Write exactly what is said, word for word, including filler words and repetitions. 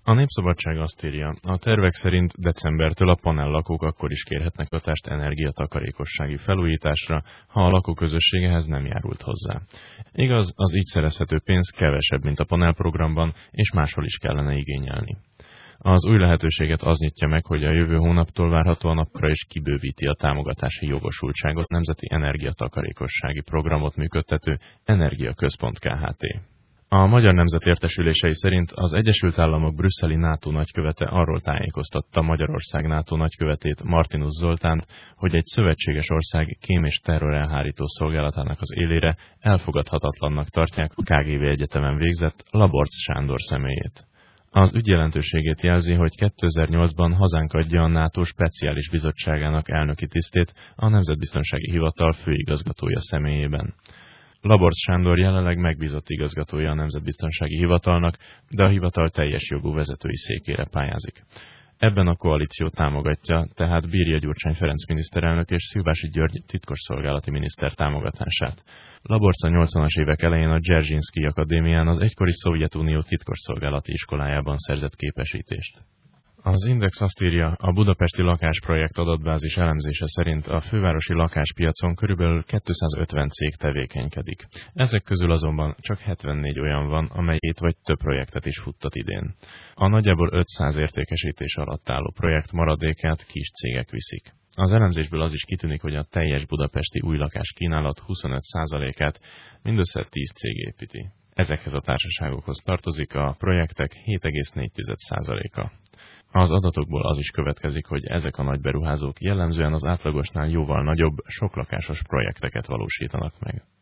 A Népszabadság azt írja, a tervek szerint decembertől a panellakók akkor is kérhetnek hatást energiatakarékossági felújításra, ha a lakóközösség ehhez nem járult hozzá. Igaz, az így szerezhető pénz kevesebb, mint a panelprogramban, és máshol is kellene igényelni. Az új lehetőséget az nyitja meg, hogy a jövő hónaptól várhatóan akkora is kibővíti a támogatási jogosultságot Nemzeti Energiatakarékossági Programot működtető Energiaközpont Kft. A Magyar Nemzet értesülései szerint az Egyesült Államok brüsszeli NATO nagykövete arról tájékoztatta Magyarország NATO nagykövetét, Martinus Zoltánt, hogy egy szövetséges ország kém- és terrorelhárító szolgálatának az élére elfogadhatatlannak tartják a ká gé vé Egyetemen végzett Laborc Sándor személyét. Az ügy jelentőségét jelzi, hogy kétezer-nyolcban hazánk adja a NATO speciális bizottságának elnöki tisztét a Nemzetbiztonsági Hivatal főigazgatója személyében. Laborc Sándor jelenleg megbízott igazgatója a Nemzetbiztonsági Hivatalnak, de a hivatal teljes jogú vezetői székére pályázik. Ebben a koalíció támogatja, tehát Bírja Gyurcsány Ferenc miniszterelnök és Szilvási György titkosszolgálati miniszter támogatását. Laborc a nyolcvanas évek elején a Dzerzsinszkij Akadémián, az egykori Szovjetunió titkosszolgálati iskolájában szerzett képesítést. Az Index azt írja, a budapesti lakásprojekt adatbázis elemzése szerint a fővárosi lakáspiacon körülbelül kétszázötven cég tevékenykedik. Ezek közül azonban csak hetvennégy olyan van, amely két vagy több projektet is futtat idén. A nagyjából ötszáz értékesítés alatt álló projekt maradékát kis cégek viszik. Az elemzésből az is kitűnik, hogy a teljes budapesti új lakás kínálat huszonöt százalékát mindössze tíz cég építi. Ezekhez a társaságokhoz tartozik a projektek hét egész négy százaléka. Az adatokból az is következik, hogy ezek a nagy beruházók jellemzően az átlagosnál jóval nagyobb, soklakásos projekteket valósítanak meg.